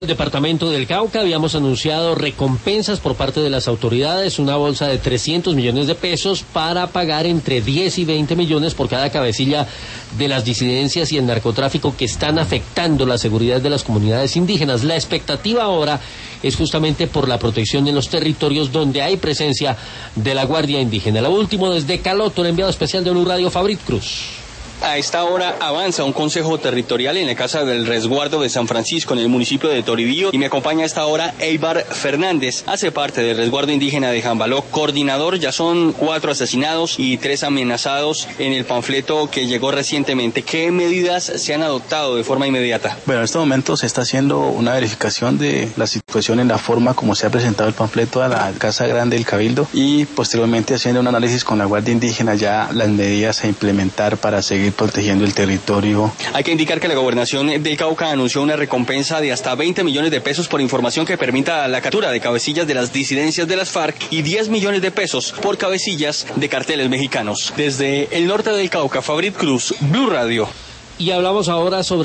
Departamento del Cauca habíamos anunciado recompensas por parte de las autoridades, una bolsa de 300 millones de pesos para pagar entre 10 y 20 millones por cada cabecilla de las disidencias y el narcotráfico que están afectando la seguridad de las comunidades indígenas. La expectativa ahora es justamente por la protección en los territorios donde hay presencia de la Guardia Indígena. Lo último desde Caloto, el enviado especial de Blue Radio, Fabrit Cruz. A esta hora avanza un consejo territorial en la Casa del Resguardo de San Francisco, en el municipio de Toribío, y me acompaña a esta hora Eibar Fernández, hace parte del resguardo indígena de Jambaló, coordinador. Ya son 4 asesinados y 3 amenazados en el panfleto que llegó recientemente. ¿Qué medidas se han adoptado de forma inmediata? Bueno, en este momento se está haciendo una verificación de la situación en la forma como se ha presentado el panfleto a la Casa Grande del Cabildo y posteriormente haciendo un análisis con la Guardia Indígena ya las medidas a implementar para seguir protegiendo el territorio. Hay que indicar que la Gobernación del Cauca anunció una recompensa de hasta 20 millones de pesos por información que permita la captura de cabecillas de las disidencias de las FARC y 10 millones de pesos por cabecillas de carteles mexicanos. Desde el norte del Cauca, Fabrit Cruz, Blue Radio. Y hablamos ahora sobre